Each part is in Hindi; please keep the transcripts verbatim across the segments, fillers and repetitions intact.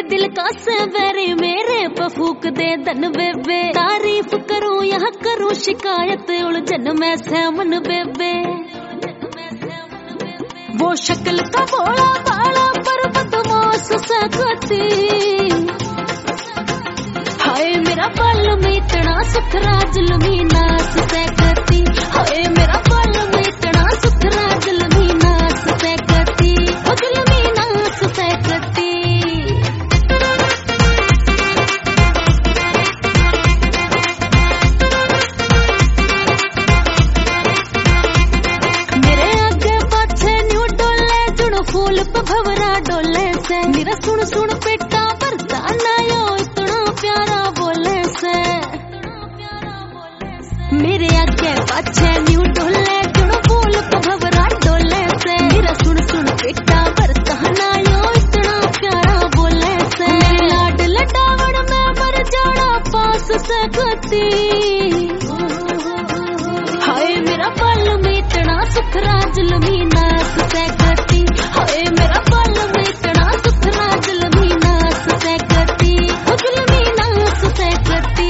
दिल का सवेरे मेरे पफूक दे धन बेबे। तारीफ करूं यहाँ करूं शिकायत उलझन में सहमन बेबे। वो शक्ल का भोला भाला पर बदमाश सकती। हाय मेरा बाल में इतना सुथरा जुल्मी नास सकती। हाय मेरा बाल में इतना सुथरा जुल्मी नास सकती। ओ जुल्मी नास सकती। मेरे आगे पाछे न्यू डोले जुड़ फूल पे भवरा डोले से। मेरा सुन सुन पेटा भरता ना यो इतना प्यारा बोले से। मेरे आगे पाछे न्यू डोले जुड़ फूल पे भवरा डोले से। मेरा सुन सुन पेटा भरता ना यो इतना प्यारा बोले से। लाड लटावड़ में मर जाना पास सकती। हाय मेरा बाल में इतना सुथरा जुल्मी नास सकती। हाय मेरा बाल में इतना सुथरा जुल्मी नास सकती। ओ जुल्मी नास सकती।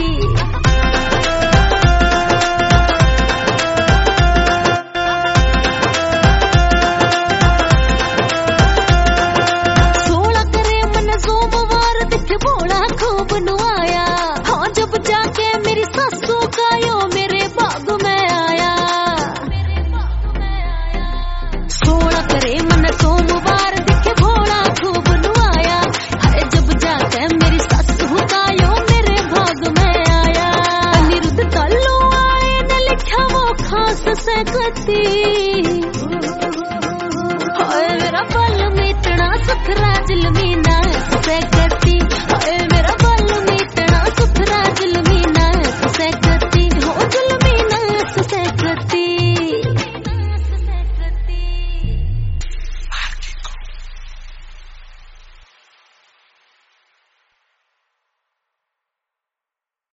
सोला करे मन सोमवार दिखे भोला खूब नुआया। हाँ जब जाके मेरी सासू का यो मेरे बाग में आया। सोला करे मन सोमवार दिखे भोला खूब नुआया। हाय जब जाके मेरी सासू का यो मेरे भाग में आया। अनिरुद्ध तालू आए ने लिखा वो खास सकती।